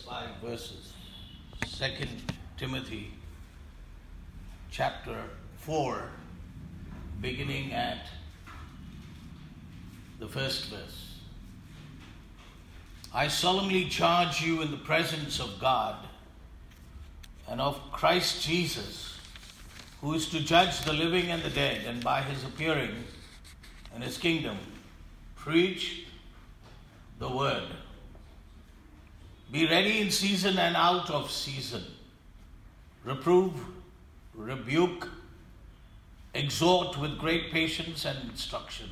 5 verses. 2 Timothy chapter 4, beginning at the first verse. I solemnly charge you in the presence of God and of Christ Jesus, who is to judge the living and the dead, and by his appearing in his kingdom, preach the word. Be ready in season and out of season. Reprove, rebuke, exhort with great patience and instruction.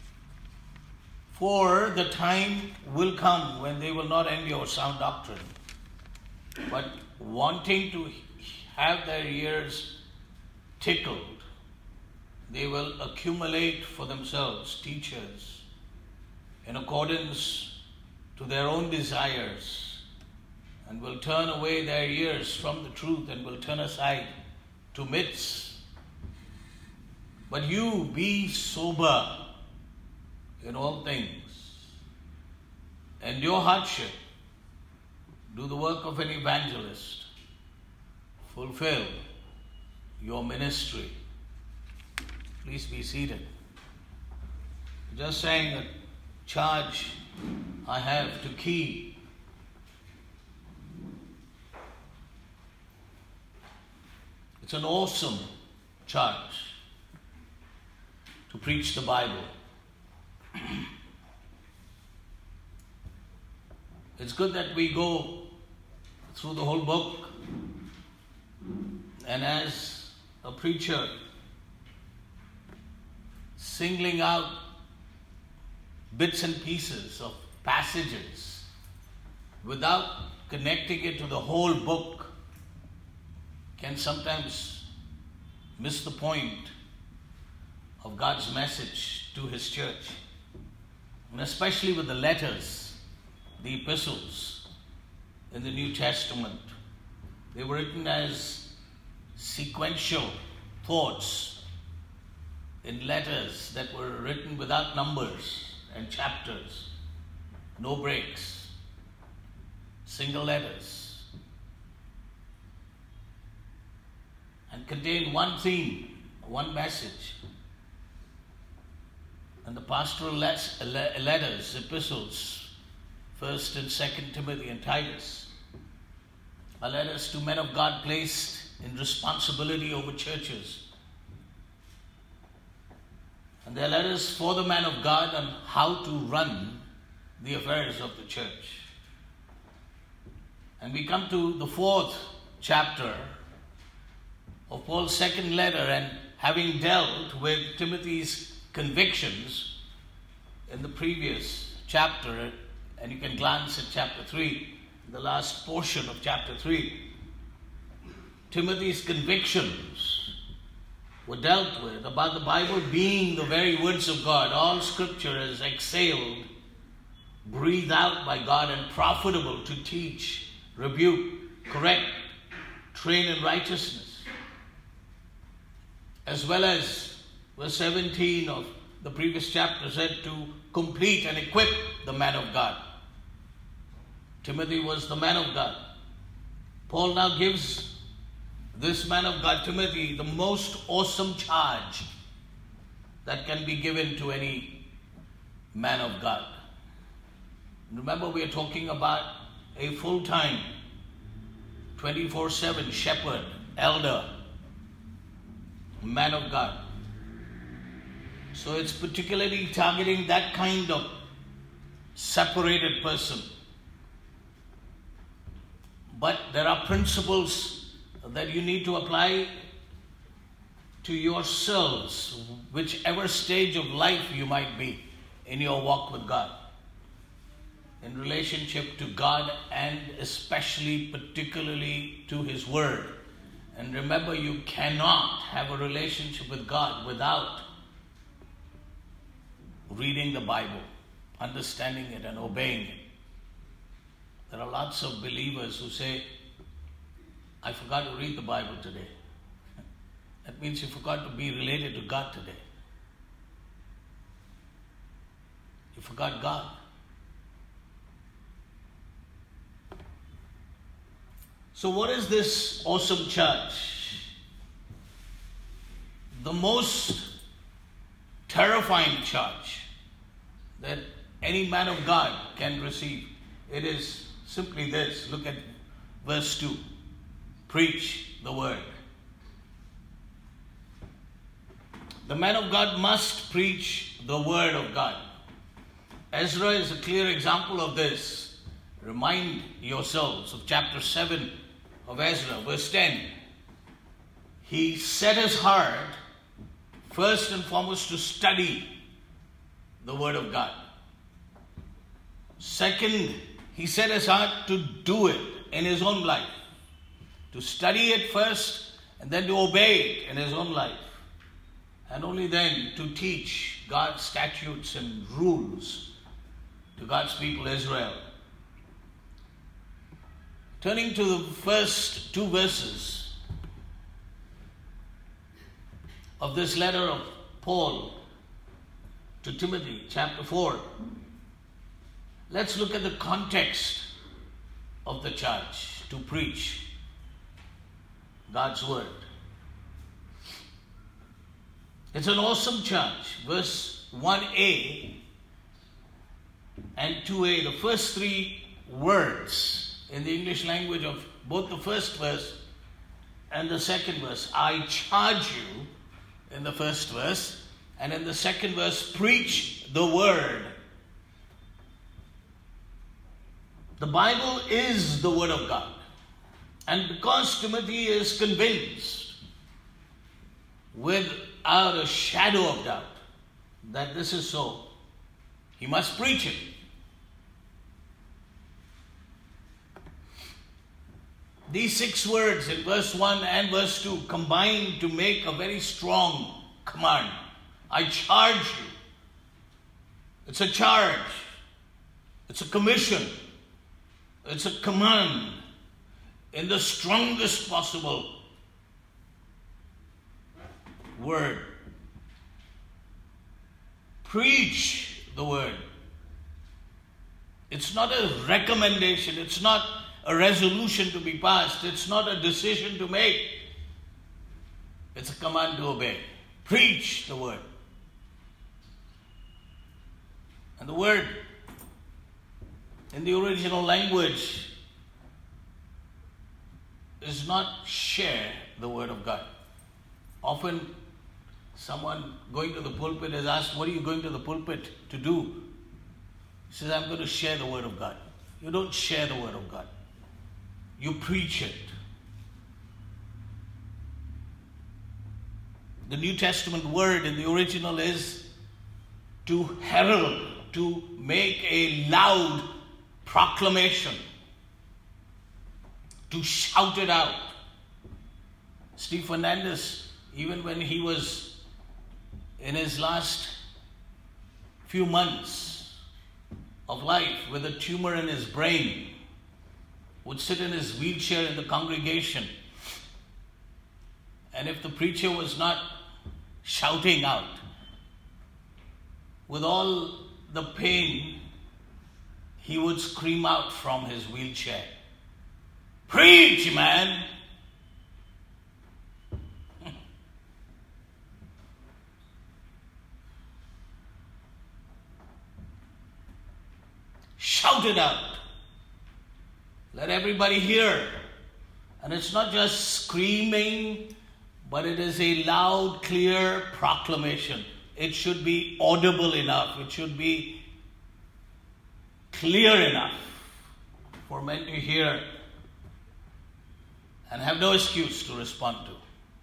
For the time will come when they will not endure sound doctrine, but wanting to have their ears tickled, they will accumulate for themselves teachers in accordance to their own desires, and will turn away their ears from the truth and will turn aside to myths. But you be sober in all things, endure hardship, do the work of an evangelist, fulfill your ministry. Please be seated. Just saying a charge I have to keep. It's an awesome charge to preach the Bible. It's good that we go through the whole book, and as a preacher, singling out bits and pieces of passages without connecting it to the whole book can sometimes miss the point of God's message to his church. And especially with the letters, the epistles in the New Testament. They were written as sequential thoughts in letters that were written without numbers and chapters, no breaks, single letters, and contain one theme, one message. And the pastoral letters, epistles, 1st and 2nd Timothy and Titus, are letters to men of God placed in responsibility over churches. And they're letters for the man of God on how to run the affairs of the church. And we come to the 4th chapter of Paul's second letter, and having dealt with Timothy's convictions in the previous chapter, and you can glance at chapter 3, the last portion of chapter 3, Timothy's convictions were dealt with about the Bible being the very words of God. All scripture is exhaled, breathed out by God, and profitable to teach, rebuke, correct, train in righteousness. As well as verse 17 of the previous chapter said, to complete and equip the man of God. Timothy was the man of God. Paul now gives this man of God, Timothy, the most awesome charge that can be given to any man of God. Remember, we are talking about a full-time, 24/7 shepherd, elder, man of God. So it's particularly targeting that kind of separated person. But there are principles that you need to apply to yourselves, whichever stage of life you might be in your walk with God, in relationship to God, and especially, particularly to his word. And remember, you cannot have a relationship with God without reading the Bible, understanding it, and obeying it. There are lots of believers who say, I forgot to read the Bible today. That means you forgot to be related to God today. You forgot God. So what is this awesome church? The most terrifying charge that any man of God can receive. It is simply this. Look at verse 2. Preach the word. The man of God must preach the word of God. Ezra is a clear example of this. Remind yourselves of chapter 7 of Ezra, verse 10. He set his heart first and foremost to study the word of God. Second, he set his heart to do it in his own life. To study it first and then to obey it in his own life. And only then to teach God's statutes and rules to God's people Israel. Turning to the first two verses of this letter of Paul to Timothy, chapter 4. Let's look at the context of the charge to preach God's word. It's an awesome charge. Verse 1a and 2a, the first three words in the English language of both the first verse and the second verse. I charge you in the first verse, and in the second verse, preach the word. The Bible is the word of God. And because Timothy is convinced without a shadow of doubt that this is so, he must preach it. These 6 words in verse 1 and verse 2 combine to make a very strong command. I charge you. It's a charge. It's a commission. It's a command in the strongest possible word. Preach the word. It's not a recommendation. It's not a resolution to be passed. It's not a decision to make. It's a command to obey. Preach the word. And the word in the original language is not share the word of God. Often someone going to the pulpit is asked, what are you going to the pulpit to do? He says, I'm going to share the word of God. You don't share the word of God. You preach it. The New Testament word in the original is to herald, to make a loud proclamation, to shout it out. Steve Fernandez, even when he was in his last few months of life with a tumor in his brain, would sit in his wheelchair in the congregation, and if the preacher was not shouting out with all the pain, he would scream out from his wheelchair, "Preach, man!" Shout it out. Let everybody hear. And it's not just screaming, but it is a loud, clear proclamation. It should be audible enough. It should be clear enough for men to hear and have no excuse to respond to.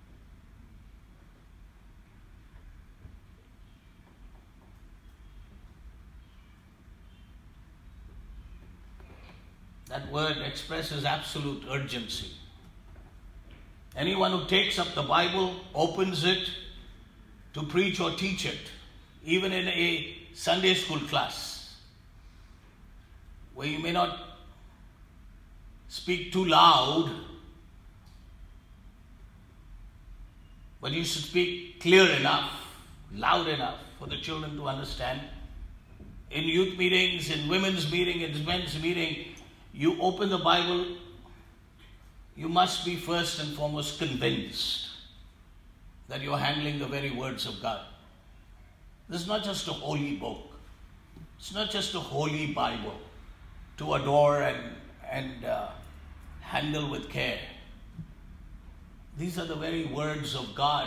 That word expresses absolute urgency. Anyone who takes up the Bible, opens it to preach or teach it, even in a Sunday school class, where you may not speak too loud, but you should speak clear enough, loud enough for the children to understand. In youth meetings, in women's meeting, in men's meeting, you open the Bible you must be first and foremost convinced that you're handling the very words of God. This is not just a holy book. It's not just a holy Bible to adore and handle with care. These are the very words of God.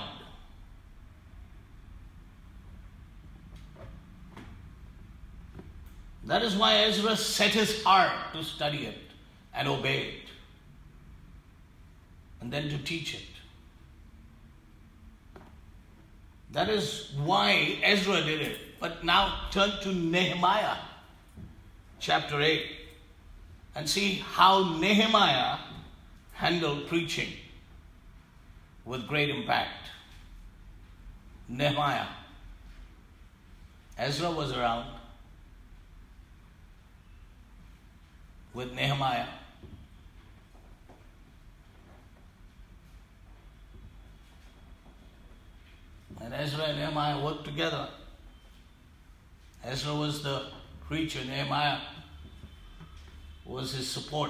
That is why Ezra set his heart to study it and obey it, and then to teach it. That is why Ezra did it. But now turn to Nehemiah chapter 8 and see how Nehemiah handled preaching with great impact. Nehemiah. Ezra was around with Nehemiah. And Ezra and Nehemiah worked together. Ezra was the preacher. Nehemiah was his support.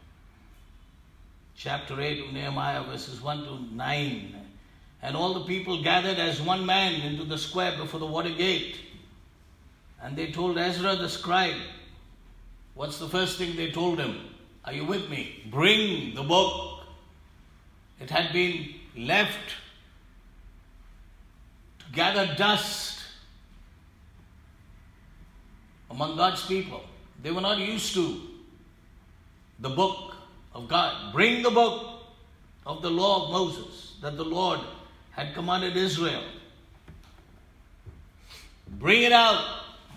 Chapter 8 of Nehemiah, verses 1 to 9. And all the people gathered as one man into the square before the water gate. And they told Ezra the scribe, what's the first thing they told him? Are you with me? Bring the book. It had been left to gather dust among God's people. They were not used to the book of God. Bring the book of the law of Moses that the Lord had commanded Israel. Bring it out.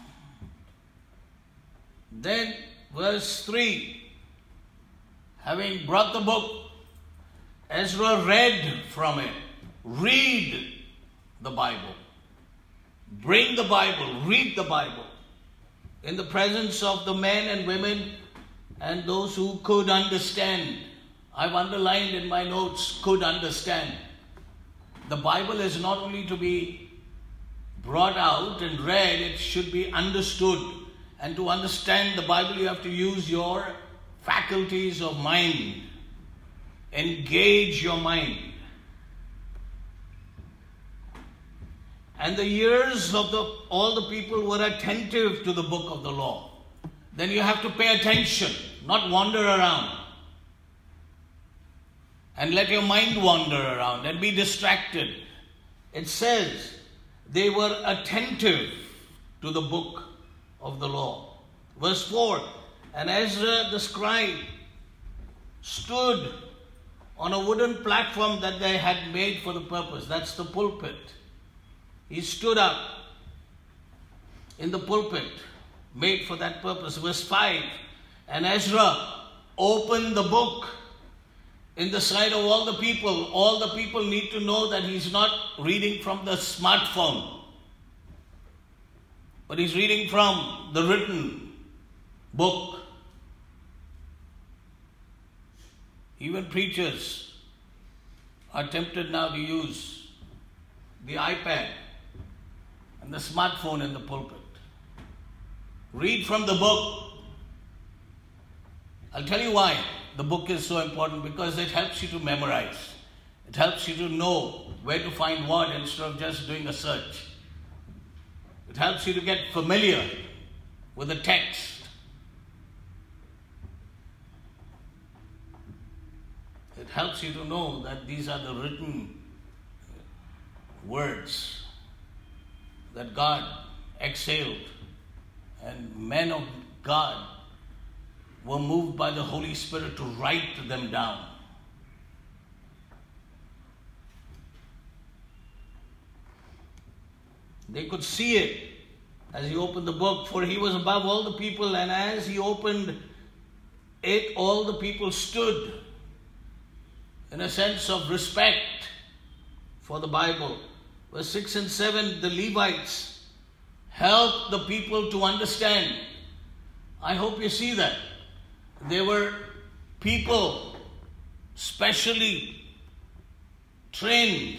Then verse 3, having brought the book, Ezra read from it. Read the Bible. Bring the Bible. Read the Bible. In the presence of the men and women and those who could understand. I've underlined in my notes, could understand. The Bible is not only to be brought out and read, it should be understood. And to understand the Bible, you have to use your faculties of mind. Engage your mind. And the ears of all the people were attentive to the book of the law. Then you have to pay attention, not wander around. And let your mind wander around and be distracted. It says they were attentive to the book of the law. Verse 4, and Ezra the scribe stood on a wooden platform that they had made for the purpose. That's the pulpit. He stood up in the pulpit made for that purpose. Verse 5, and Ezra opened the book in the sight of all the people. All the people need to know that he's not reading from the smartphone, but he's reading from the written book. Even preachers are tempted now to use the iPad and the smartphone in the pulpit. Read from the book. I'll tell you why the book is so important, because it helps you to memorize. It helps you to know where to find what instead of just doing a search. It helps you to get familiar with the text. It helps you to know that these are the written words that God exhaled, and men of God were moved by the Holy Spirit to write them down. They could see it as he opened the book, for he was above all the people, and as he opened it, all the people stood in a sense of respect for the Bible. Verse 6 and 7, the Levites helped the people to understand. I hope you see that. There were people specially trained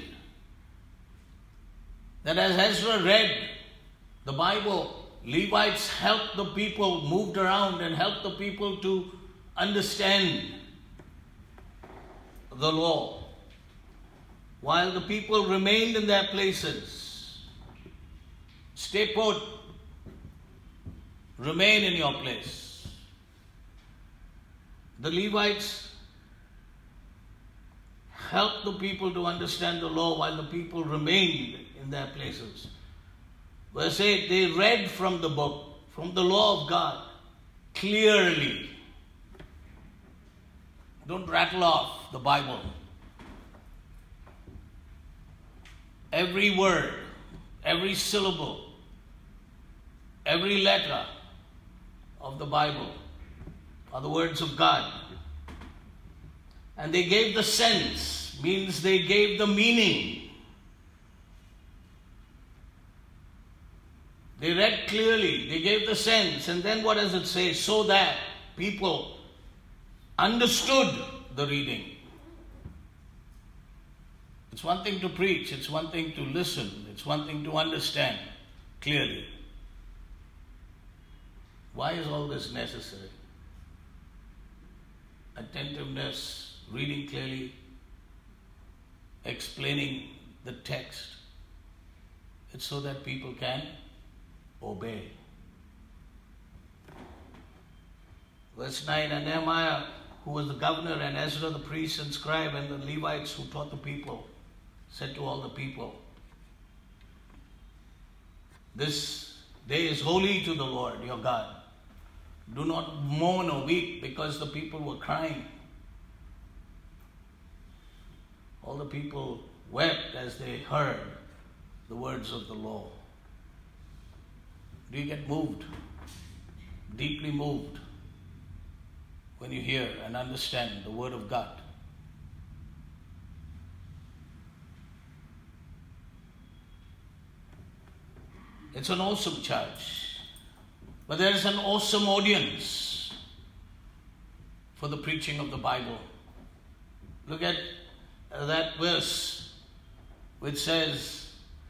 that as Ezra read the Bible, Levites helped the people, moved around and helped the people to understand. the law while the people remained in their places. Stay put. Remain in your place. The Levites helped the people to understand the law while the people remained in their places. Verse 8, they read from the book, from the law of God, clearly. Don't rattle off the Bible. Every word, every syllable, every letter of the Bible are the words of God. And they gave the sense, means they gave the meaning. They read clearly, they gave the sense, and then what does it say? So that people understood the reading. It's one thing to preach, it's one thing to listen, it's one thing to understand clearly. Why is all this necessary? Attentiveness, reading clearly, explaining the text. It's so that people can obey. Verse 9, and Nehemiah, who was the governor, and Ezra the priest and scribe, and the Levites who taught the people, said to all the people, this day is holy to the Lord your God. Do not mourn or weep, because the people were crying. All the people wept as they heard the words of the law. Do you get moved? Deeply moved when you hear and understand the word of God? It's an awesome church, but there is an awesome audience for the preaching of the Bible. Look at that verse which says,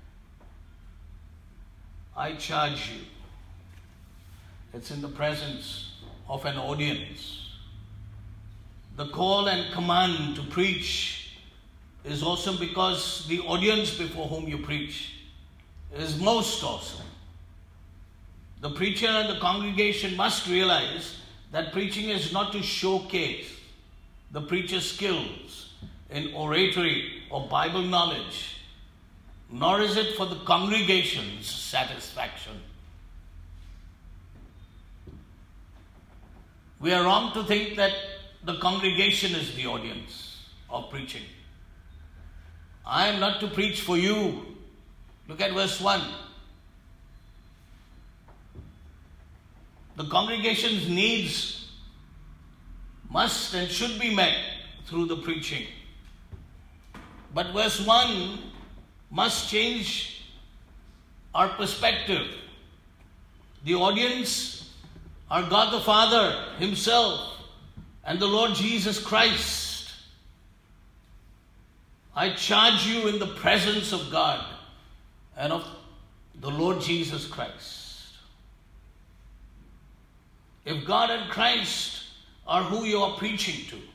I charge you. It's in the presence of an audience. The call and command to preach is awesome because the audience before whom you preach is most awesome. The preacher and the congregation must realize that preaching is not to showcase the preacher's skills in oratory or Bible knowledge, nor is it for the congregation's satisfaction. We are wrong to think that the congregation is the audience of preaching. I am not to preach for you. Look at verse 1. The congregation's needs must and should be met through the preaching. But verse 1 must change our perspective. The audience are God the Father Himself and the Lord Jesus Christ. I charge you in the presence of God and of the Lord Jesus Christ. If God and Christ are who you are preaching to,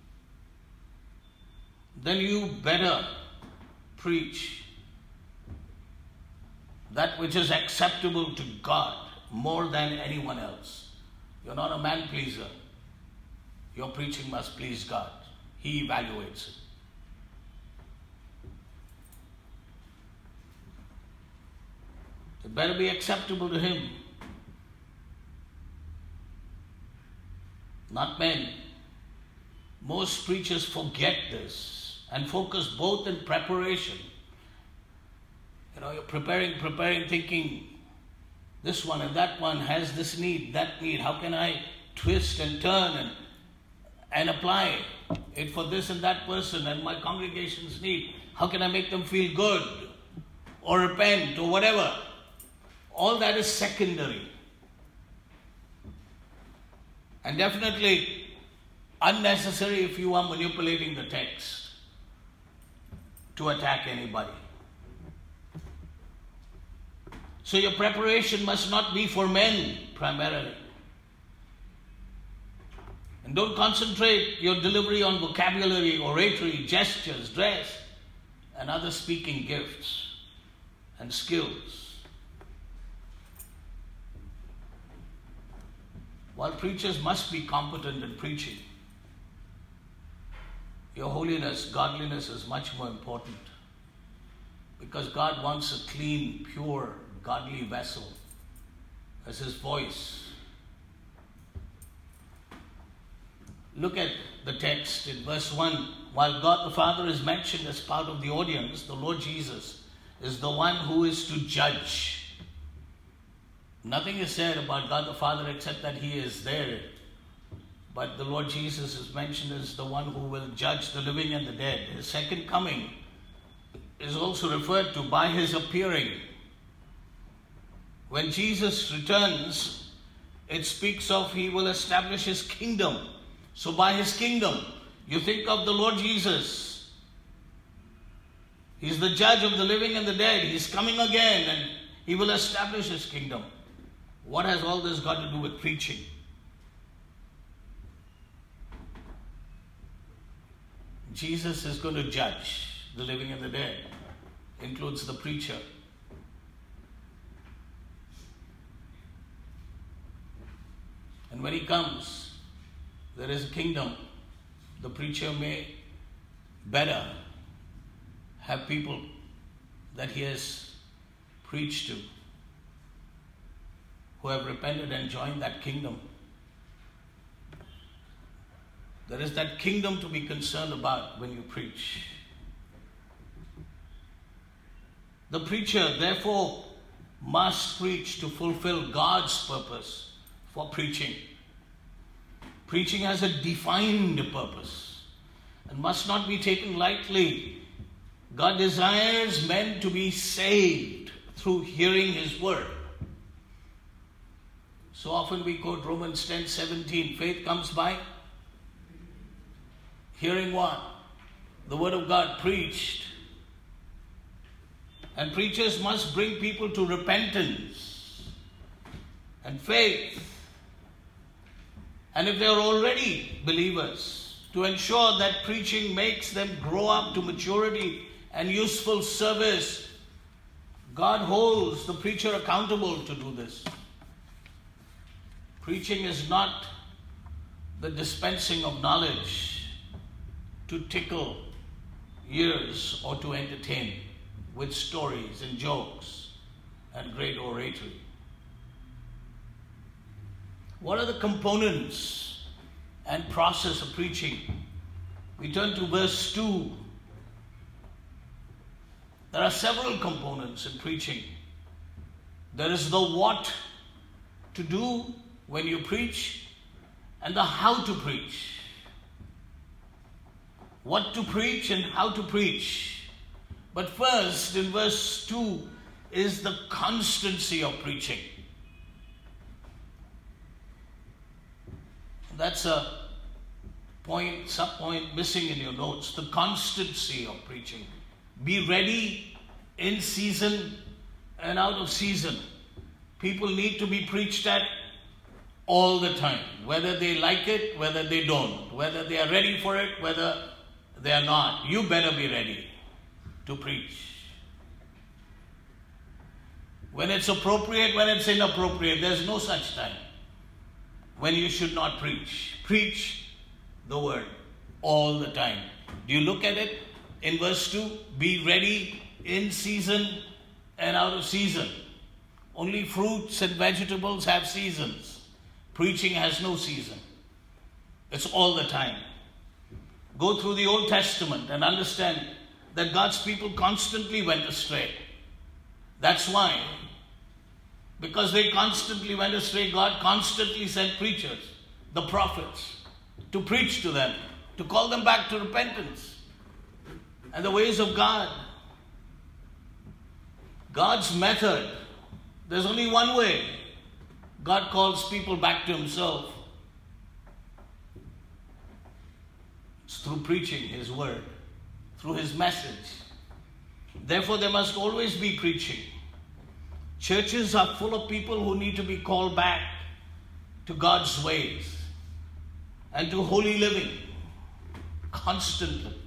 then you better preach that which is acceptable to God more than anyone else. You're not a man pleaser. Your preaching must please God. He evaluates it. It better be acceptable to Him, not men. Most preachers forget this and focus both in preparation. You're preparing, thinking this one and that one has this need, that need. How can I twist and turn and apply it for this and that person and my congregation's need? How can I make them feel good or repent or whatever? All that is secondary. And definitely unnecessary if you are manipulating the text to attack anybody. So your preparation must not be for men primarily. And don't concentrate your delivery on vocabulary, oratory, gestures, dress, and other speaking gifts and skills. While preachers must be competent in preaching, your holiness, godliness is much more important, because God wants a clean, pure, godly vessel as His voice. Look at the text in verse 1. While God the Father is mentioned as part of the audience, the Lord Jesus is the one who is to judge. Nothing is said about God the Father except that He is there. But the Lord Jesus is mentioned as the one who will judge the living and the dead. His second coming is also referred to by His appearing. When Jesus returns, it speaks of He will establish His kingdom. So by His kingdom, you think of the Lord Jesus. He's the judge of the living and the dead. He's coming again and He will establish His kingdom. What has all this got to do with preaching? Jesus is going to judge the living and the dead. Includes the preacher. And when He comes, there is a kingdom. The preacher may better have people that he has preached to who have repented and joined that kingdom. There is that kingdom to be concerned about when you preach. The preacher, therefore, must preach to fulfill God's purpose for preaching. Preaching has a defined purpose and must not be taken lightly. God desires men to be saved through hearing His word. So often we quote Romans 10:17. Faith comes by hearing what? The word of God preached. And preachers must bring people to repentance and faith. And if they are already believers, to ensure that preaching makes them grow up to maturity and useful service, God holds the preacher accountable to do this. Preaching is not the dispensing of knowledge to tickle ears or to entertain with stories and jokes and great oratory. What are the components and process of preaching? We turn to verse 2. There are several components in preaching. There is the what to do when you preach and the how to preach. What to preach and how to preach. But first, in verse 2, is the constancy of preaching. That's a point, sub-point missing in your notes. The constancy of preaching. Be ready in season and out of season. People need to be preached at all the time. Whether they like it, whether they don't. Whether they are ready for it, whether they are not. You better be ready to preach. When it's appropriate, when it's inappropriate, there's no such time when you should not preach. Preach the word all the time. Do you look at it in verse 2? Be ready in season and out of season. Only fruits and vegetables have seasons. Preaching has no season. It's all the time. Go through the Old Testament and understand that God's people constantly went astray. That's why, because they constantly went astray, God constantly sent preachers, the prophets, to preach to them, to call them back to repentance and the ways of God. God's method, there's only one way God calls people back to Himself. It's through preaching His word, through His message. Therefore, there must always be preaching. Churches are full of people who need to be called back to God's ways. and to holy living constantly.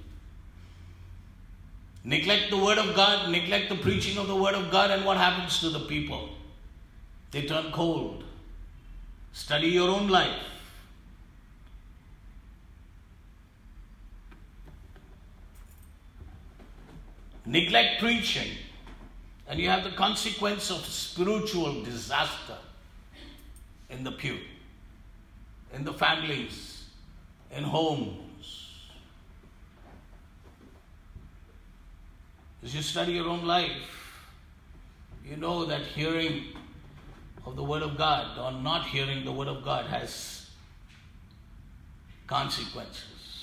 Neglect the Word of God, neglect the preaching of the Word of God, and what happens to the people? They turn cold. Study your own life. Neglect preaching, and you have the consequence of spiritual disaster in the pew, in the families, in homes. As you study your own life, you know that hearing of the Word of God or not hearing the Word of God has consequences.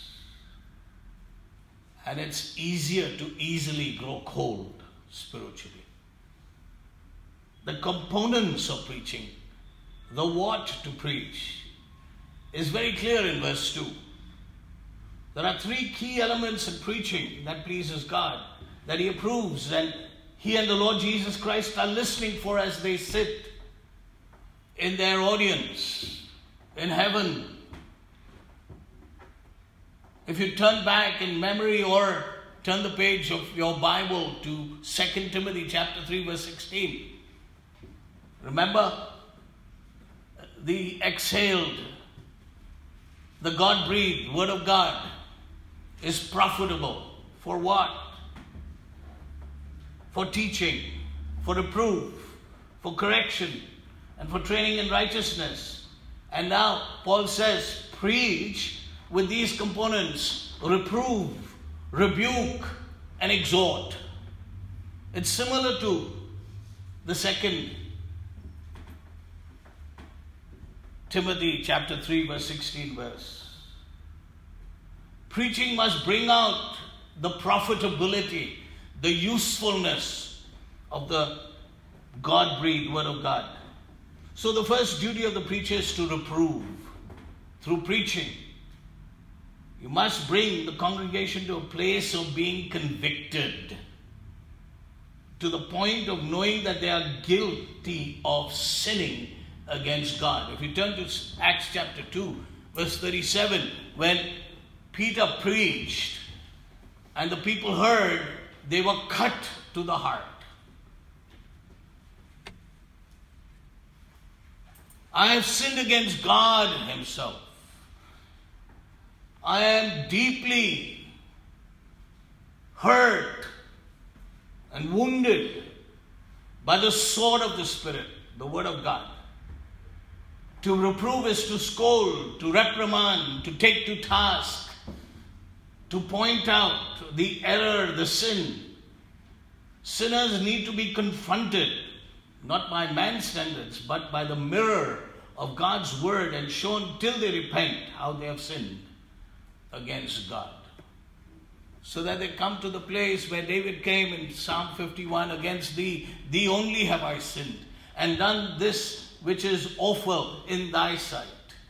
And it's easier to easily grow cold spiritually. The components of preaching, the what to preach, is very clear in verse 2. There are three key elements in preaching that pleases God, that He approves, and He and the Lord Jesus Christ are listening for as they sit in their audience in heaven. If you turn back in memory or turn the page of your Bible to 2 Timothy chapter 3 verse 16, remember the exhaled, the God-breathed Word of God is profitable for what? For teaching, for reproof, for correction, and for training in righteousness. And now Paul says, preach with these components: reprove, rebuke, and exhort. It's similar to the 2 Timothy chapter 3 verse 16 verse. Preaching must bring out the profitability, the usefulness of the God-breathed Word of God. So the first duty of the preacher is to reprove through preaching. You must bring the congregation to a place of being convicted, to the point of knowing that they are guilty of sinning against God. If you turn to Acts chapter 2, verse 37, when Peter preached and the people heard, they were cut to the heart. I have sinned against God Himself. I am deeply hurt and wounded by the sword of the Spirit, the Word of God. To reprove is to scold, to reprimand, to take to task, to point out the error, the sin. Sinners need to be confronted, not by man's standards, but by the mirror of God's Word, and shown till they repent how they have sinned against God. So that they come to the place where David came in Psalm 51, against thee only have I sinned, and done this which is awful in thy sight.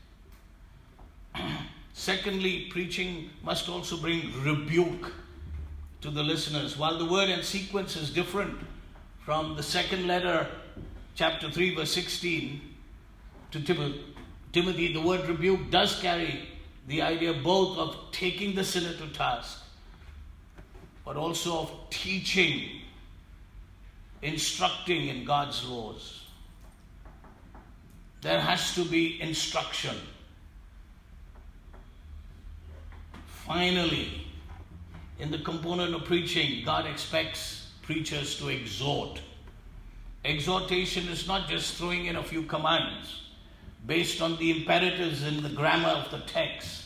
Secondly, preaching must also bring rebuke to the listeners. While the word and sequence is different from the second letter, chapter 3, verse 16, to Timothy, the word rebuke does carry the idea both of taking the sinner to task, but also of teaching, instructing in God's laws. There has to be instruction. Finally, in the component of preaching, God expects preachers to exhort. Exhortation is not just throwing in a few commands based on the imperatives in the grammar of the text.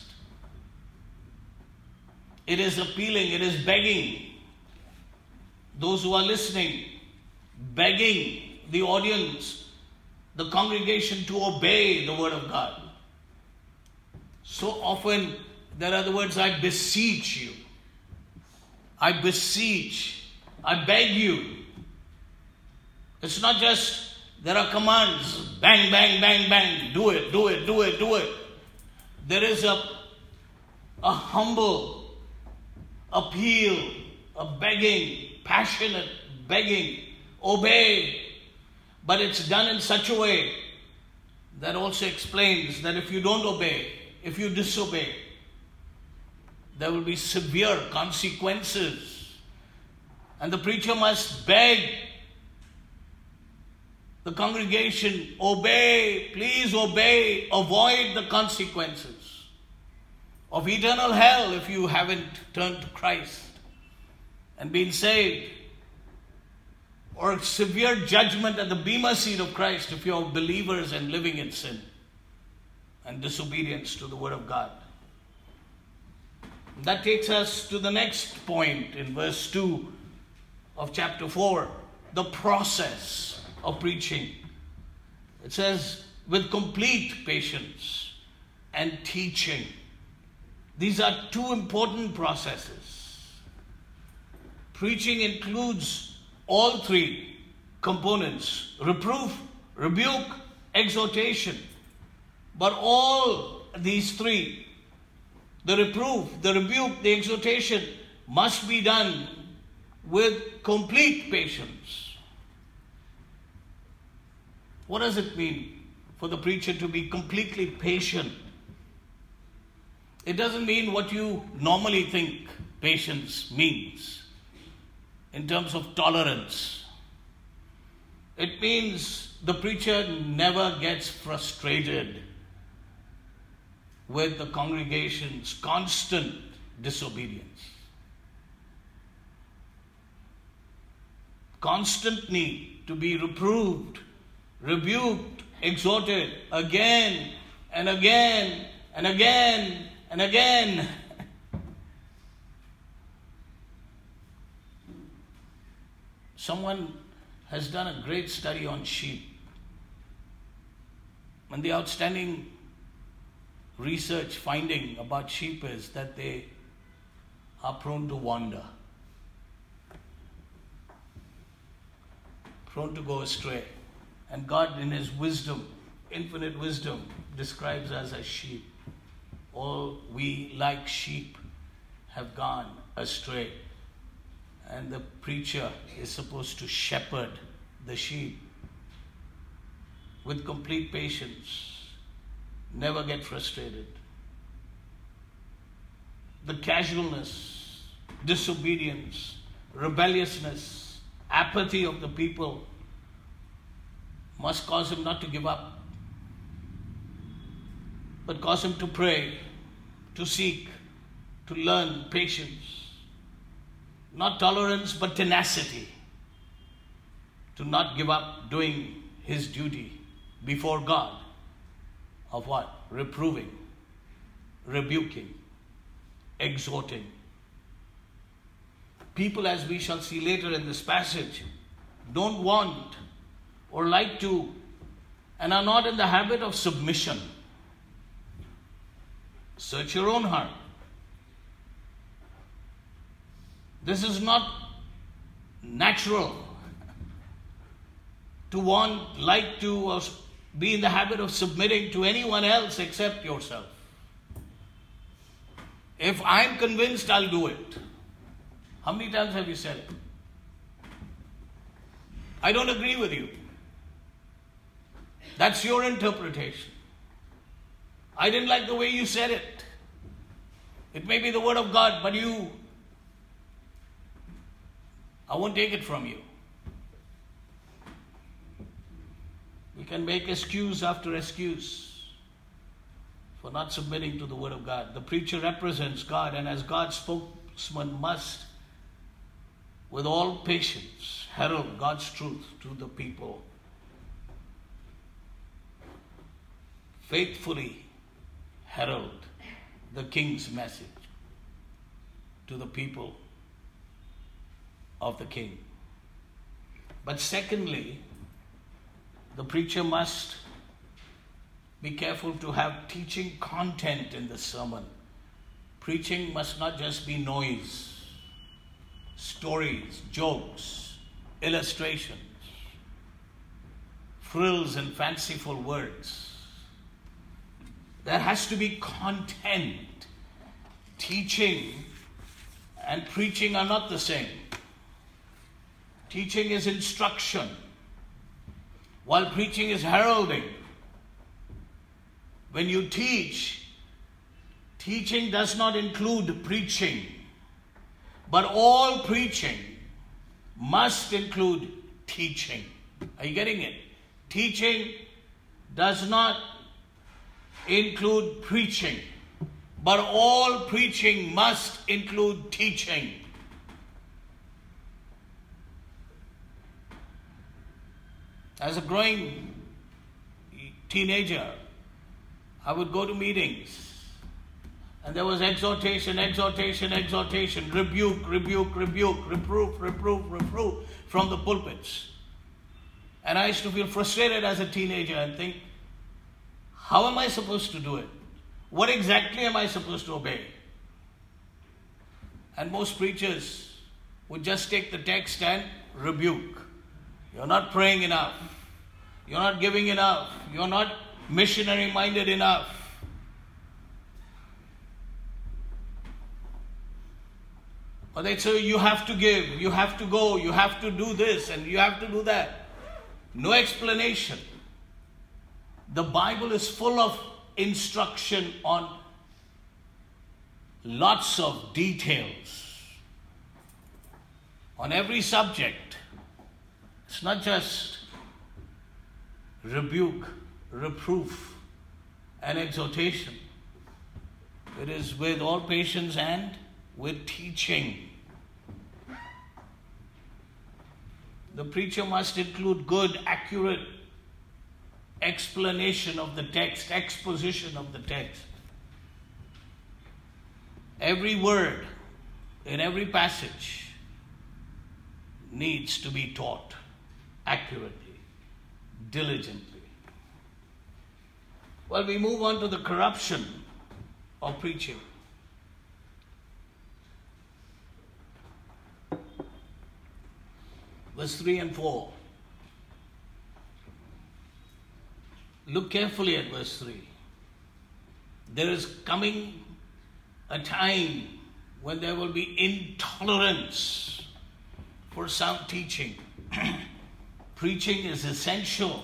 It is appealing, it is begging those who are listening, begging the audience, the congregation, to obey the Word of God. So often there are the words, I beseech you, I beseech, I beg you. It's not just there are commands, bang, bang, bang, bang, do it, do it, do it, do it. There is a humble appeal, a begging, passionate begging, obey. But it's done in such a way that also explains that if you don't obey, if you disobey. There will be severe consequences. And the preacher must beg the congregation, obey, please obey, avoid the consequences of eternal hell if you haven't turned to Christ and been saved, or severe judgment at the bema seat of Christ if you're believers and living in sin and disobedience to the word of God. That takes us to the next point in verse 2 of chapter 4, the process of preaching. It says, with complete patience and teaching. These are two important processes. Preaching includes all three components: reproof, rebuke, exhortation. But all these three, the reproof, the rebuke, the exhortation, must be done with complete patience. What does it mean for the preacher to be completely patient? It doesn't mean what you normally think patience means in terms of tolerance. It means the preacher never gets frustrated with the congregation's constant disobedience. Constant need to be reproved, rebuked, exhorted again and again and again and again. Someone has done a great study on sheep. And the outstanding research finding about sheep is that they are prone to wander, prone to go astray. And God, in His wisdom, infinite wisdom, describes us as sheep. All we, like sheep, have gone astray. And the preacher is supposed to shepherd the sheep with complete patience. Never get frustrated. The casualness, disobedience, rebelliousness, apathy of the people must cause him not to give up, but cause him to pray, to seek, to learn patience. Not tolerance, but tenacity. To not give up doing his duty before God of what? Reproving, rebuking, exhorting. People, as we shall see later in this passage, don't want or like to and are not in the habit of submission. Search your own heart. This is not natural to want, like to, or be in the habit of submitting to anyone else except yourself. If I'm convinced, I'll do it. How many times have you said it? I don't agree with you. That's your interpretation. I didn't like the way you said it. It may be the word of God, but I won't take it from you. We can make excuse after excuse for not submitting to the word of God. The preacher represents God, and as God's spokesman must, with all patience, herald God's truth to the people. Faithfully herald the King's message to the people of the King. But secondly, the preacher must be careful to have teaching content in the sermon. Preaching must not just be noise, stories, jokes, illustrations, frills and fanciful words. There has to be content. Teaching and preaching are not the same. Teaching is instruction, while preaching is heralding. When you teach, Teaching does not include preaching, but all preaching must include teaching. Are you getting it? Teaching does not include preaching, but all preaching must include teaching. As a growing teenager, I would go to meetings and there was exhortation, rebuke, reproof from the pulpits. And I used to feel frustrated as a teenager and think, how am I supposed to do it? What exactly am I supposed to obey? And most preachers would just take the text and rebuke. You're not praying enough. You're not giving enough. You're not missionary-minded enough. Or they'd say, you have to give, you have to go, you have to do this, and you have to do that. No explanation. The Bible is full of instruction on lots of details. On every subject. It's not just rebuke, reproof, and exhortation. It is with all patience and with teaching. The preacher must include good, accurate explanation of the text, exposition of the text. Every word in every passage needs to be taught accurately, diligently. Well, we move on to the corruption of preaching. Verse 3 and 4. Look carefully at verse 3. There is coming a time when there will be intolerance for sound teaching. Preaching is essential,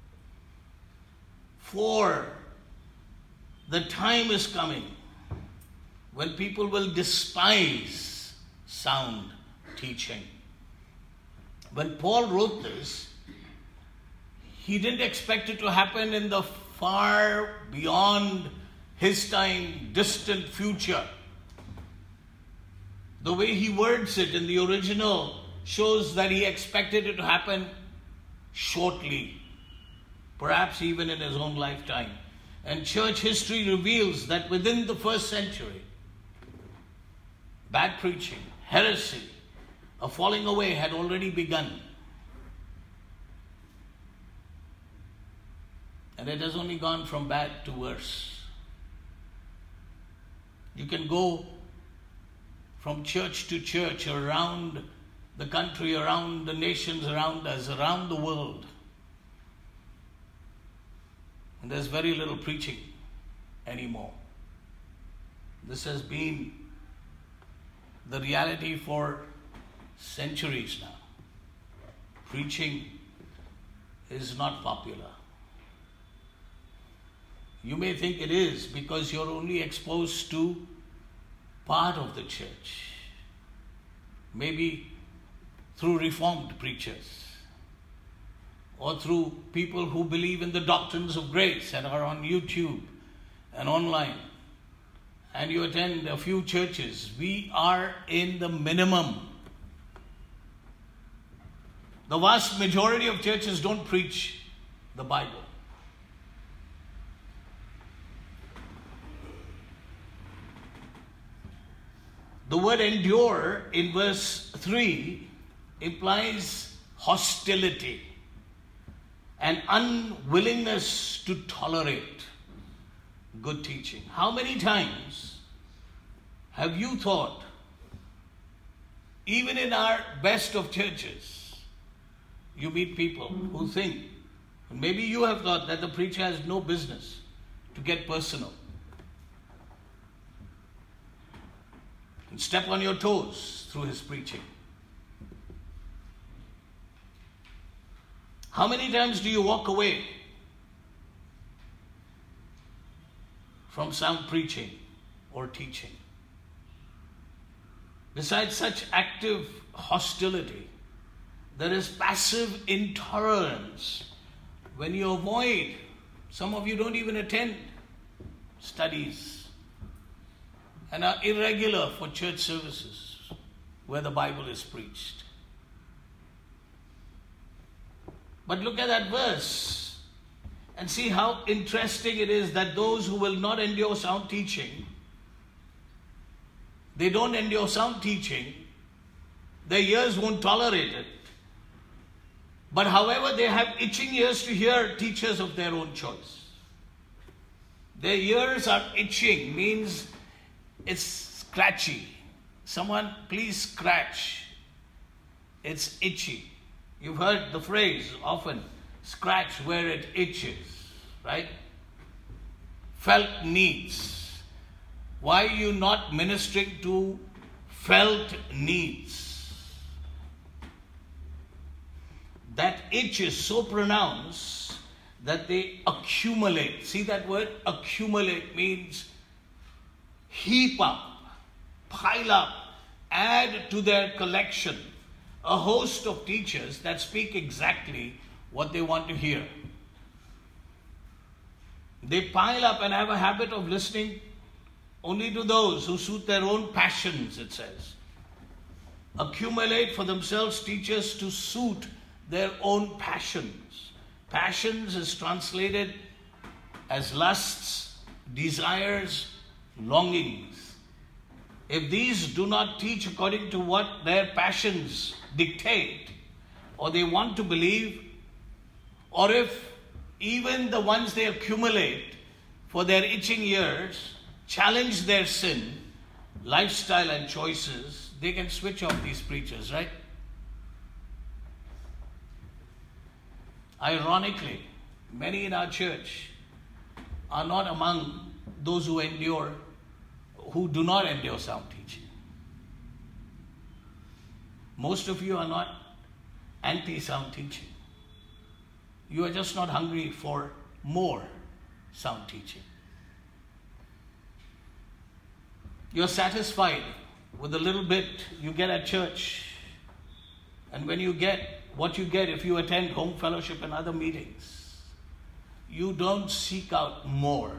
for the time is coming when people will despise sound teaching. When Paul wrote this, he didn't expect it to happen in the far beyond his time, distant future. The way he words it in the original shows that he expected it to happen shortly, perhaps even in his own lifetime. And church history reveals that within the first century, bad preaching, heresy, a falling away had already begun. And it has only gone from bad to worse. You can go from church to church around the country, around the nations around us, around the world. And there's very little preaching anymore. This has been the reality for centuries now. Preaching is not popular. You may think it is because you're only exposed to part of the church. Maybe through Reformed preachers or through people who believe in the doctrines of grace and are on YouTube and online. And you attend a few churches. We are in the minimum. The vast majority of churches don't preach the Bible. The word endure in verse 3 implies hostility and unwillingness to tolerate good teaching. How many times have you thought, even in our best of churches, you meet people who think, and maybe you have thought, that the preacher has no business to get personal and step on your toes through his preaching. How many times do you walk away from sound preaching or teaching. Besides such active hostility, there is passive intolerance when you avoid. Some of you don't even attend studies and are irregular for church services where the Bible is preached. But look at that verse and see how interesting it is that those who will not endure sound teaching, they don't endure sound teaching, their ears won't tolerate it. But however, they have itching ears to hear teachers of their own choice. Their ears are itching, means it's scratchy. Someone, please scratch. It's itchy. You've heard the phrase often, scratch where it itches, right? Felt needs. Why are you not ministering to felt needs? That itch is so pronounced that they accumulate. See that word? Accumulate means heap up, pile up, add to their collection a host of teachers that speak exactly what they want to hear. They pile up and have a habit of listening only to those who suit their own passions, it says. Accumulate for themselves teachers to suit their own passions. Passions is translated as lusts, desires, longings. If these do not teach according to what their passions dictate, or they want to believe, or if even the ones they accumulate for their itching ears challenge their sin, lifestyle and choices, they can switch off these preachers, right? Ironically, many in our church are not among those who do not endure sound teaching. Most of you are not anti-sound teaching. You are just not hungry for more sound teaching. You're satisfied with the little bit you get at church. And when you get what you get if you attend home fellowship and other meetings, you don't seek out more.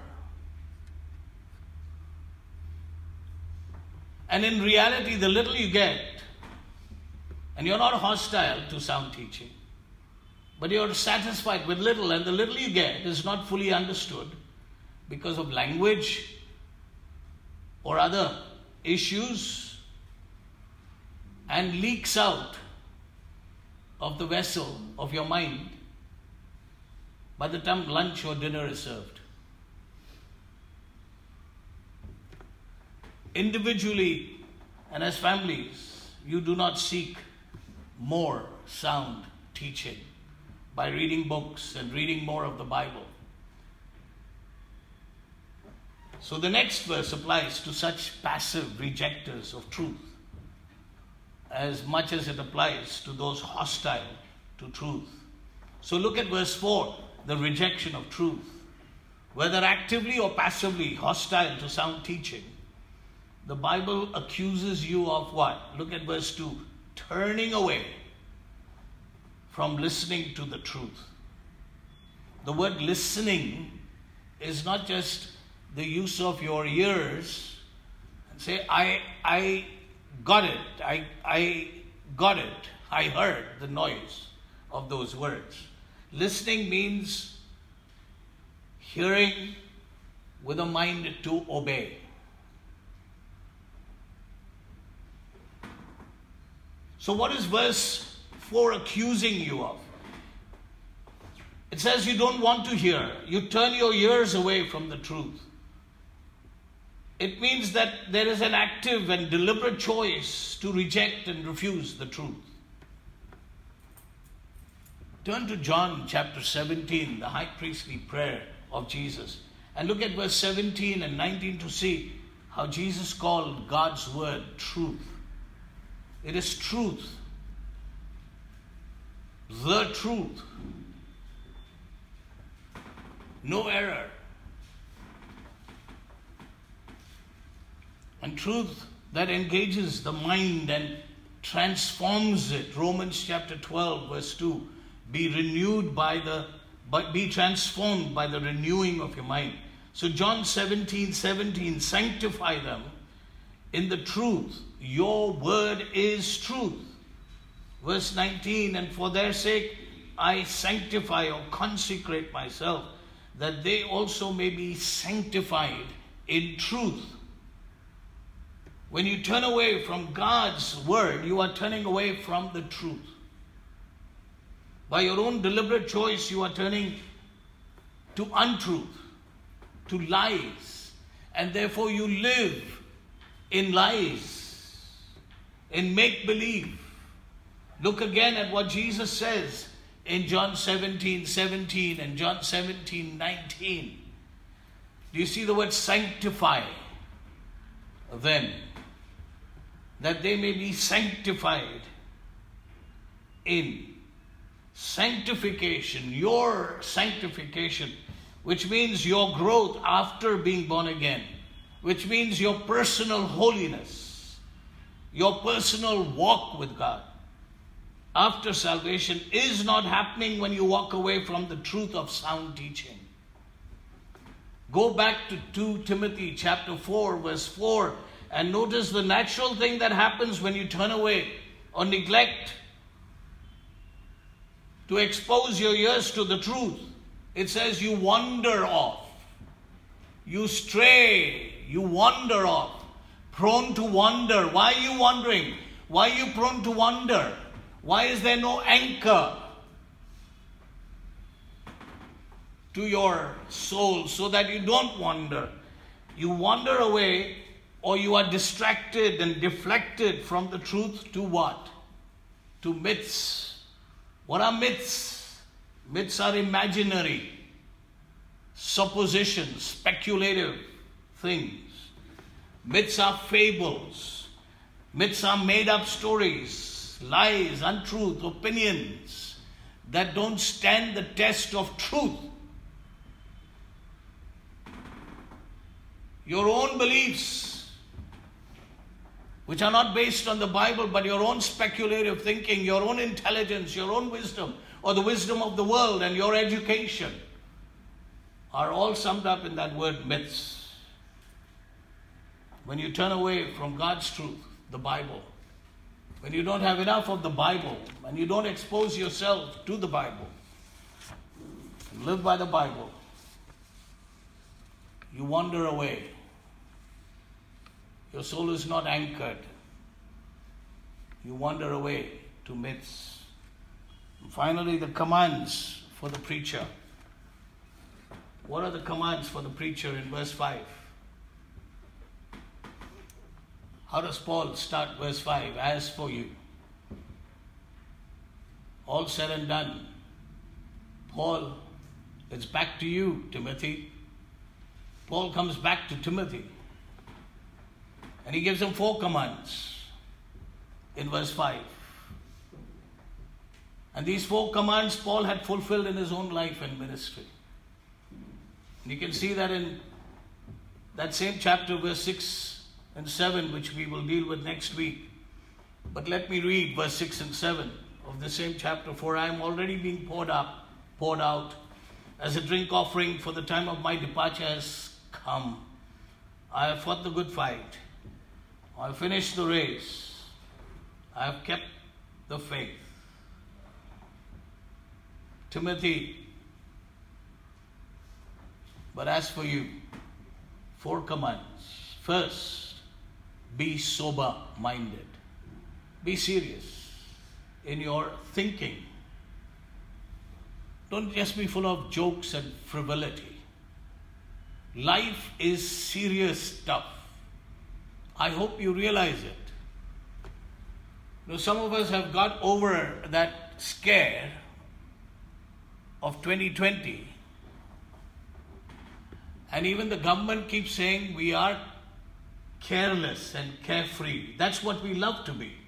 And in reality, the little you get, and you're not hostile to sound teaching, but you're satisfied with little, and the little you get is not fully understood because of language or other issues, and leaks out of the vessel of your mind by the time lunch or dinner is served. Individually and as families, you do not seek more sound teaching by reading books and reading more of the Bible. So the next verse applies to such passive rejectors of truth as much as it applies to those hostile to truth. So look at verse 4, the rejection of truth. Whether actively or passively hostile to sound teaching, the Bible accuses you of what? Look at verse 2, turning away from listening to the truth. The word listening is not just the use of your ears and say, I got it, I got it, I heard the noise of those words. Listening means hearing with a mind to obey. So what is verse 4 accusing you of? It says you don't want to hear. You turn your ears away from the truth. It means that there is an active and deliberate choice to reject and refuse the truth. Turn to John chapter 17, the high priestly prayer of Jesus. And look at verse 17 and 19 to see how Jesus called God's word truth. It is truth. The truth. No error. And truth that engages the mind and transforms it. Romans chapter 12 verse 2. Be transformed by the renewing of your mind. So John 17:17, sanctify them in the truth. Your word is truth. Verse 19, and for their sake I sanctify or consecrate myself, that they also may be sanctified in truth. When you turn away from God's word, you are turning away from the truth. By your own deliberate choice, you are turning to untruth, to lies, and therefore you live in lies, in make-believe. Look again at what Jesus says in John 17:17 and John 17:19. Do you see the word sanctify? Then, that they may be sanctified in sanctification, your sanctification, which means your growth after being born again, which means your personal holiness, your personal walk with God after salvation is not happening when you walk away from the truth of sound teaching. Go back to 2 Timothy chapter 4 verse 4 and notice the natural thing that happens when you turn away or neglect to expose your ears to the truth. It says you wander off. You stray. You wander off. Prone to wander. Why are you wandering? Why are you prone to wander? Why is there no anchor to your soul so that you don't wander? You wander away, or you are distracted and deflected from the truth to what? To myths. What are myths? Myths are imaginary, suppositions, speculative things. Myths are fables. Myths are made-up stories, lies, untruth, opinions that don't stand the test of truth. Your own beliefs, which are not based on the Bible, but your own speculative thinking, your own intelligence, your own wisdom, or the wisdom of the world and your education, are all summed up in that word myths. When you turn away from God's truth, the Bible, when you don't have enough of the Bible, and you don't expose yourself to the Bible, and live by the Bible, you wander away. Your soul is not anchored. You wander away to myths. And finally, the commands for the preacher. What are the commands for the preacher in verse 5? How does Paul start verse 5? As for you. All said and done. Paul, it's back to you, Timothy. Paul comes back to Timothy. And he gives him 4 commands in verse 5. And these 4 commands Paul had fulfilled in his own life and ministry. And you can see that in that same chapter, verse 6 and 7, which we will deal with next week. But let me read verse 6 and 7 of the same chapter. For I am already being poured out as a drink offering, for the time of my departure has come. I have fought the good fight. I have finished the race. I have kept the faith. Timothy, but as for you, 4 commands. First, be sober-minded. Be serious in your thinking. Don't just be full of jokes and frivolity. Life is serious stuff. I hope you realize it. You know, some of us have got over that scare of 2020. And even the government keeps saying we are careless and carefree. That's what we love to be.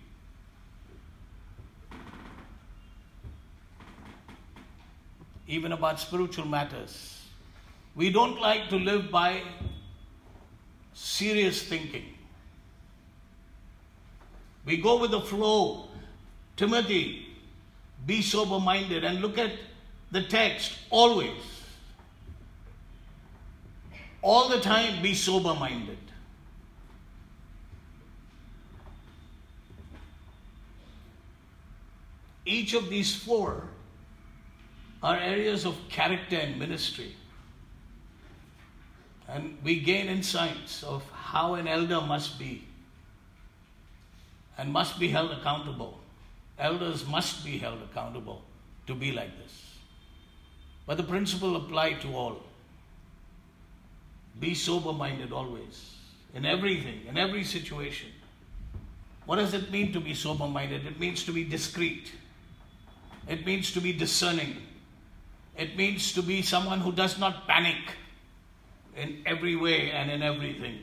Even about spiritual matters. We don't like to live by serious thinking. We go with the flow. Timothy, be sober-minded, and look at the text always. All the time, be sober-minded. Each of these four are areas of character and ministry. And we gain insights of how an elder must be and must be held accountable. Elders must be held accountable to be like this. But the principle applies to all. Be sober-minded always, in everything, in every situation. What does it mean to be sober-minded? It means to be discreet. It means to be discerning. It means to be someone who does not panic in every way and in everything.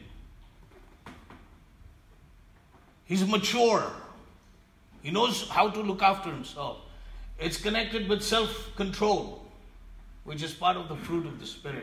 He's mature. He knows how to look after himself. It's connected with self-control, which is part of the fruit of the Spirit.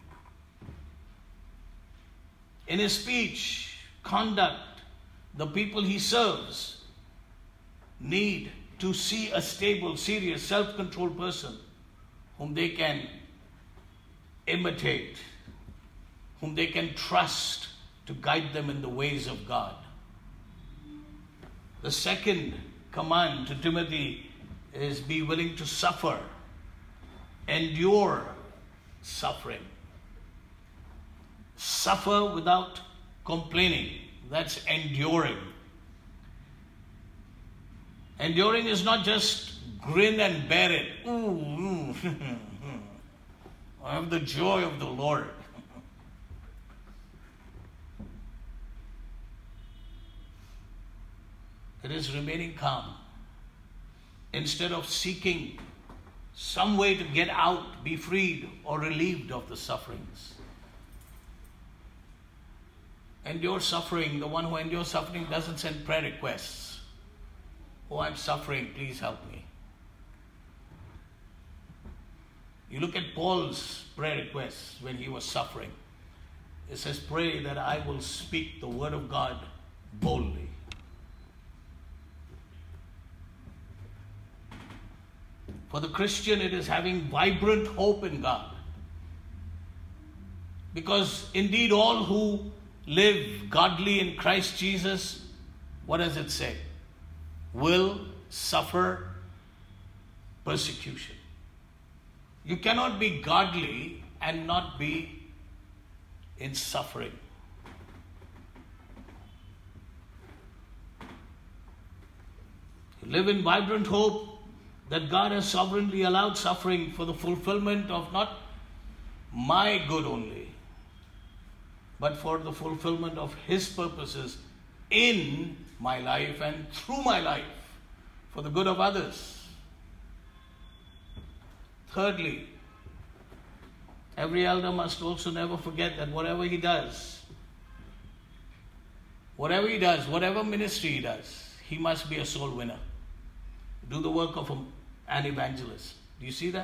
In his speech, conduct, the people he serves need to see a stable, serious, self-controlled person whom they can imitate, whom they can trust to guide them in the ways of God. The second command to Timothy is be willing to suffer, endure suffering. Suffer without complaining. That's enduring. Enduring is not just grin and bear it. Ooh, I have the joy of the Lord. It is remaining calm. Instead of seeking some way to get out, be freed, or relieved of the sufferings. Endure suffering. The one who endures suffering doesn't send prayer requests. Oh, I'm suffering, please help me. You look at Paul's prayer requests when he was suffering. It says, pray that I will speak the word of God boldly. For the Christian, it is having vibrant hope in God. Because indeed all who live godly in Christ Jesus, what does it say? Will suffer persecution. You cannot be godly and not be in suffering. You live in vibrant hope that God has sovereignly allowed suffering for the fulfillment of not my good only, but for the fulfillment of His purposes in my life and through my life for the good of others. Thirdly, every elder must also never forget that whatever he does, whatever ministry he does, he must be a soul winner. Do the work of an evangelist. Do you see that?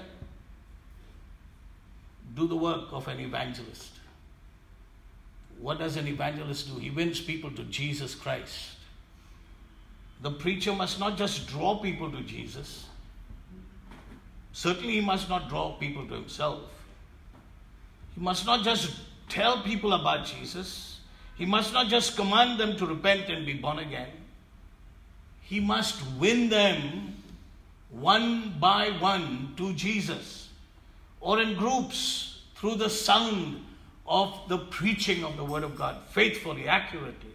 Do the work of an evangelist. What does an evangelist do? He wins people to Jesus Christ. The preacher must not just draw people to Jesus. Certainly he must not draw people to himself. He must not just tell people about Jesus. He must not just command them to repent and be born again. He must win them one by one to Jesus, or in groups through the sound of the preaching of the Word of God, faithfully, accurately.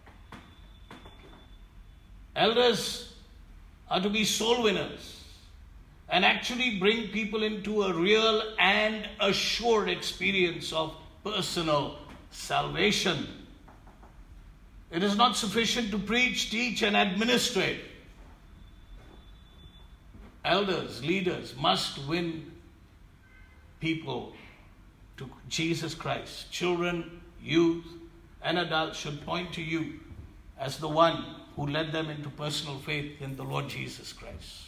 Elders are to be soul winners and actually bring people into a real and assured experience of personal salvation. It is not sufficient to preach, teach, and administrate. Elders, leaders must win people to Jesus Christ. Children, youth, and adults should point to you as the one who led them into personal faith in the Lord Jesus Christ.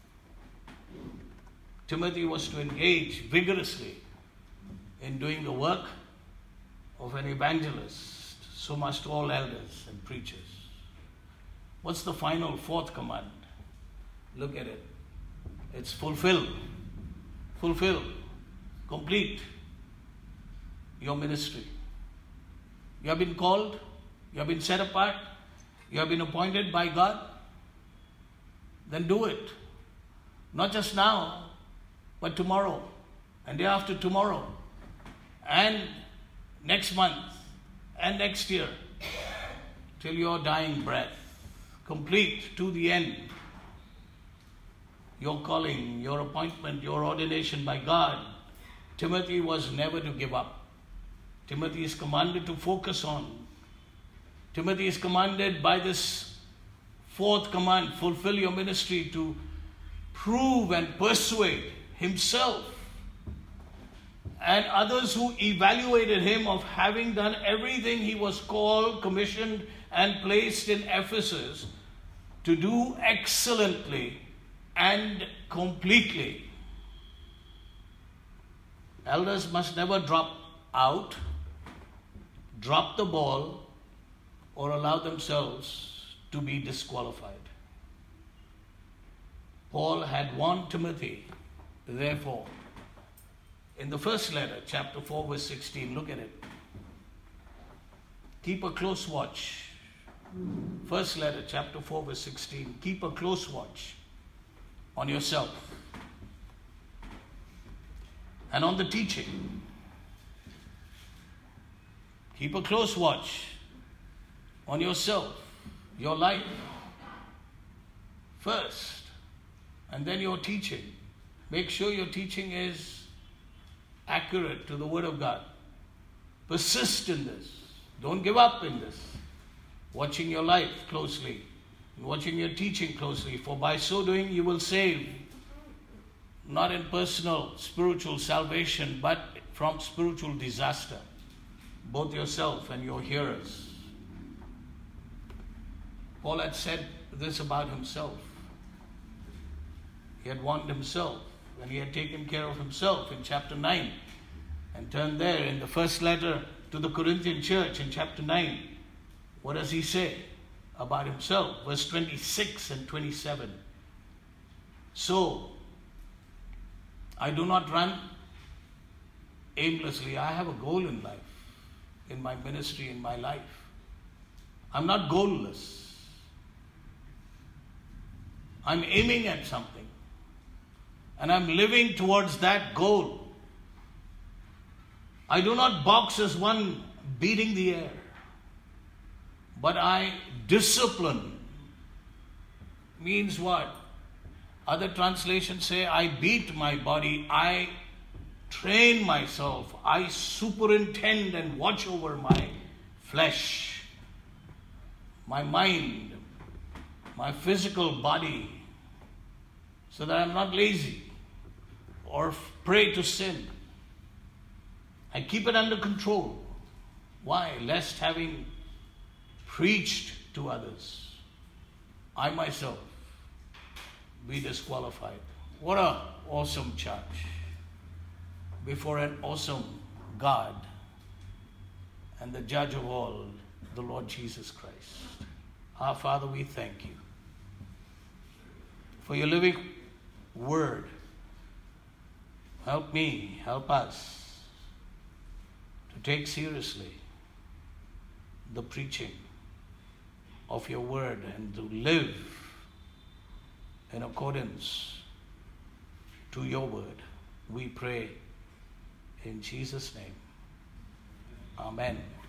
Timothy was to engage vigorously in doing the work of an evangelist. So must all elders and preachers. What's the final fourth command? Look at it. It's fulfill. Fulfill. Complete your ministry. You have been called. You have been set apart. You have been appointed by God. Then do it. Not just now, but tomorrow, and day after tomorrow, and next month, and next year, till your dying breath. Complete to the end. Your calling, your appointment, your ordination by God. Timothy was never to give up. Timothy is commanded to focus on. Timothy is commanded by this fourth command, fulfill your ministry, to prove and persuade himself and others who evaluated him of having done everything he was called, commissioned, and placed in Ephesus to do excellently and completely. Elders must never drop out, drop the ball, or allow themselves to be disqualified. Paul had warned Timothy, therefore, in the first letter, chapter 4, verse 16, look at it. Keep a close watch. First letter, chapter 4, verse 16. Keep a close watch on yourself and on the teaching. Keep a close watch on yourself, your life first, and then your teaching. Make sure your teaching is accurate to the Word of God. Persist in this. Don't give up in this. Watching your life closely, watching your teaching closely, for by so doing you will save, not in personal spiritual salvation, but from spiritual disaster, both yourself and your hearers. Paul had said this about himself. He had warned himself, and he had taken care of himself in chapter 9. And turn there in the first letter to the Corinthian church in chapter 9. What does he say about himself? Verse 26 and 27. So, I do not run aimlessly. I have a goal in life, in my ministry, in my life. I'm not goalless. I'm aiming at something. And I'm living towards that goal. I do not box as one beating the air, but I discipline. Means what? Other translations say, I beat my body, I train myself, I superintend and watch over my flesh, my mind, my physical body, so that I'm not lazy or prey to sin. I keep it under control. Why? Lest having preached to others, I myself be disqualified. What an awesome charge before an awesome God and the judge of all, the Lord Jesus Christ. Our Father, we thank you for your living word. Help me, help us to take seriously the preaching of your word and to live in accordance to your word. We pray in Jesus' name. Amen.